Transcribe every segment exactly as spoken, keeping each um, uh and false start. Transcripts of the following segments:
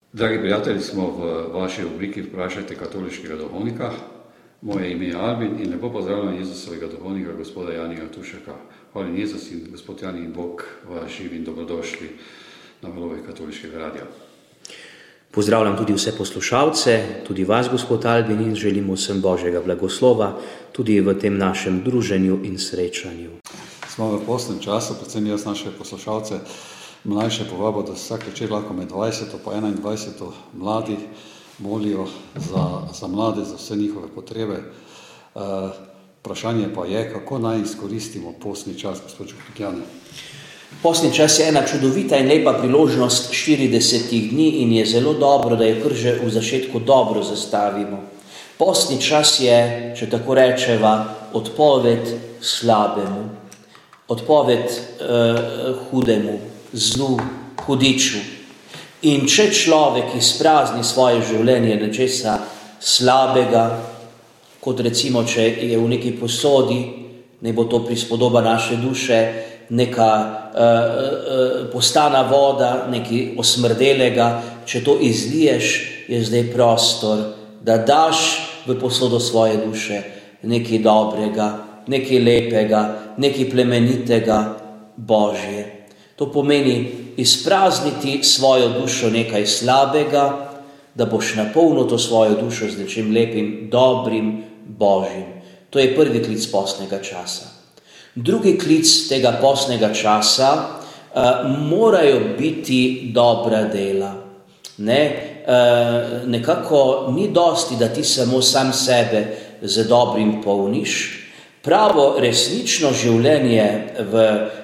Dragi prijatelji, smo v vaši obliki Vprašajte katoliškega duhovnika. Moje ime je Albin in lepo pozdravljam Jezusovega duhovnika, gospoda Janija Tušeka. Hvala Jezus in gospod Jani in Bog vas živi in dobrodošli na valovih katoliškega radia. Pozdravljam tudi vse poslušalce, tudi vas, gospod Albin, in želimo vsem Božjega blagoslova tudi v tem našem druženju in srečanju. Smo v postnem času, predvsem jaz naše poslušalce, mlajše povabo, da vsak večer lahko med dvajseto pa enaindvajseto mladi molijo za, za mlade, za vse njihove potrebe. Uh, vprašanje pa je, kako naj izkoristimo postni čas, gospod župnik Jani. Postni čas je ena čudovita in lepa priložnost štiridesetih dni in je zelo dobro, da jo kar že v začetku dobro zastavimo. Postni čas je, če tako rečeva, odpoved slabemu, odpoved uh, hudemu, zlu, hudiču. In če človek izprazni svoje življenje nečesa slabega, kot recimo, če je v neki posodi, ne bo to prispodoba naše duše, neka uh, uh, postana voda, nekaj osmrdelega, če to izliješ, je zdaj prostor, da daš v posodo svoje duše nekaj dobrega, nekaj lepega, nekaj plemenitega, Božje. To pomeni izprazniti svojo dušo nekaj slabega, da boš napolnil to svojo dušo z nečim lepim, dobrim, Božjim. To je prvi klic postnega časa. Drugi klic tega postnega časa uh, morajo biti dobra dela. Ne? Uh, nekako ni dosti, da ti samo sam sebe z dobrim polniš. Pravo resnično življenje v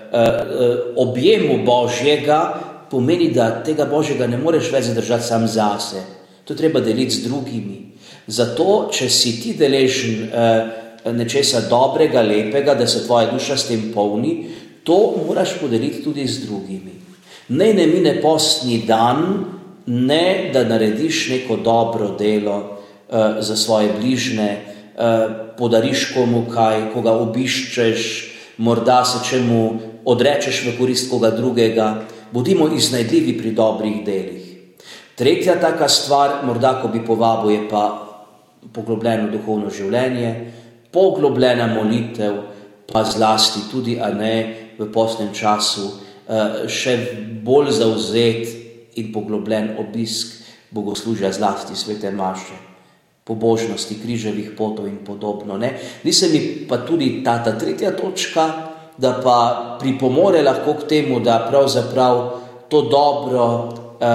objemu Božjega pomeni, da tega Božjega ne moreš več zadržati sam zase. To treba deliti z drugimi. Zato, če si ti deležen nečesa dobrega, lepega, da se tvoja duša s tem polni, to moraš podeliti tudi z drugimi. Ne ne mine postni dan, ne da narediš neko dobro delo za svoje bližne, podariš komu kaj, koga obiščeš, morda se čemu odrečeš v korist koga drugega, bodimo iznajdljivi pri dobrih delih. Tretja taka stvar, morda ko bi povabil, je pa poglobljeno duhovno življenje, poglobljena molitev, pa zlasti tudi, a ne v postnem času, še bolj zavzet in poglobljen obisk bogoslužja, zlasti svete maše, pobožnosti, križevih potov in podobno. Ne? Ni se mi pa tudi ta, ta tretja točka, da pa pripomore lahko k temu, da pravzaprav to dobro eh,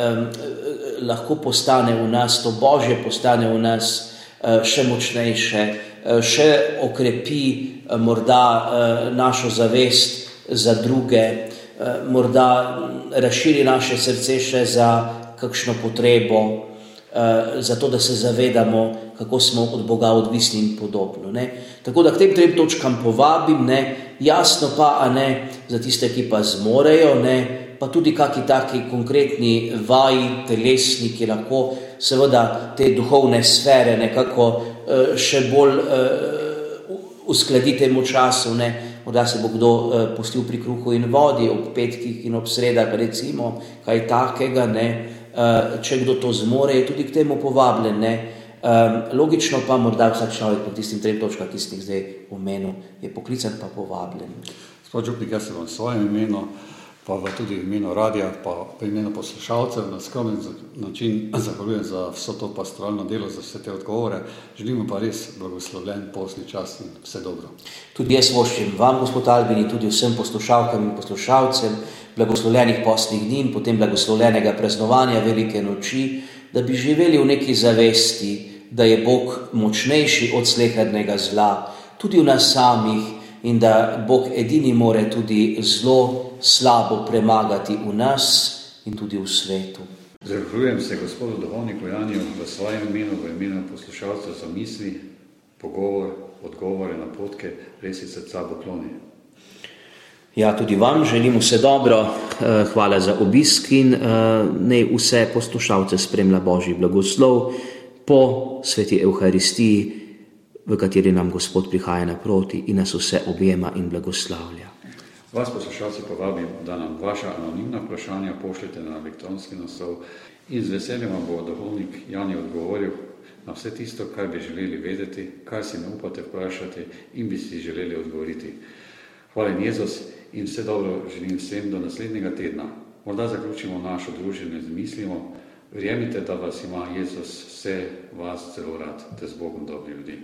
eh, lahko postane v nas, to Božje postane v nas eh, še močnejše, eh, še okrepi eh, morda eh, našo zavest za druge, eh, morda razširi naše srce še za kakšno potrebo, eh, za to, da se zavedamo, kako smo od Boga odvisni in podobno. Ne? Tako da k tem trem točkam povabim, ne? Jasno pa, a ne, za tiste, ki pa zmorejo, ne, pa tudi kaki taki konkretni vaji, telesni, ki lahko seveda te duhovne sfere nekako uh, še bolj uh, uskladi temu času, ne, morda se bo kdo uh, pustil pri kruhu in vodi ob petkih in ob sredah, recimo, kaj takega, ne, uh, če kdo to zmore, je tudi k temu povabljen, ne. Um, logično pa morda vsak človek po tistim trem točkah, ki ste jih zdaj omenil, je poklican pa povabljen. Gospod župnik, jaz se vam svojem imenu, pa tudi v imenu radija, pa v imenu poslušalcev na skromen način zahvaljujem za vso to pastoralno delo, za vse te odgovore. Želimo pa res blagoslovljen postni čas in vse dobro. Tudi jaz voščim vam, gospod Albin, in tudi vsem poslušalkam in poslušalcem blagoslovljenih postnih dni in potem blagoslovljenega praznovanja velike noči, da bi živeli v neki zavesti, da je Bog močnejši od slehernega zla, tudi v nas samih, in da Bog edini more tudi zlo slabo premagati v nas in tudi v svetu. Zahvaljujem se gospodu duhovniku Janiju v svojem imenu, v imenu poslušalcev za misli, pogovor, odgovore, napotke, res iz srca pokloni. Ja, tudi vam želim vse dobro, hvala za obisk in naj vse poslušalce spremlja Božji blagoslov po sveti Evharistiji, v kateri nam Gospod prihaja naproti in nas vse objema in blagoslavlja. Vas poslušalci povabim, da nam vaša anonimna vprašanja pošljete na elektronski naslov In z veseljem vam bo duhovnik Jani odgovoril na vse tisto, kar bi želeli vedeti, kar si ne upate vprašati in bi si želeli odgovoriti. Hvala Jezus in vse dobro želim vsem do naslednjega tedna. Morda zaključimo našo druženje z mislimo, verjemite, da vas ima Jezus vse vas zelo rad, te z Bogom dobri ljudi.